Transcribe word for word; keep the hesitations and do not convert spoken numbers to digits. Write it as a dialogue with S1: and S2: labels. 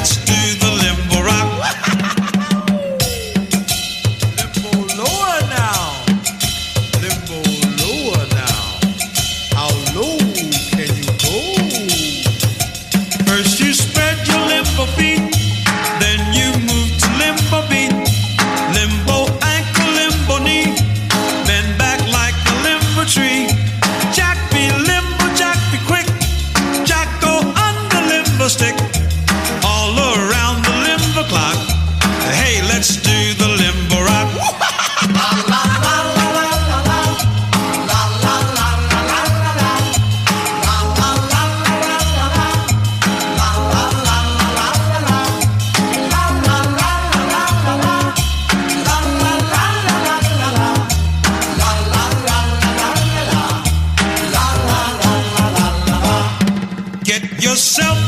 S1: let's do the limbo rock.
S2: Limbo lower now. Limbo lower now. How low can you go?
S1: First you spread your limbo feet, then you move to limbo beat. Limbo ankle, limbo knee, bend back like a limbo tree. Jack be limbo, Jack be quick. Jack go under limbo stick, all around the limbo clock. Hey, let's do the limbo rock. Get yourself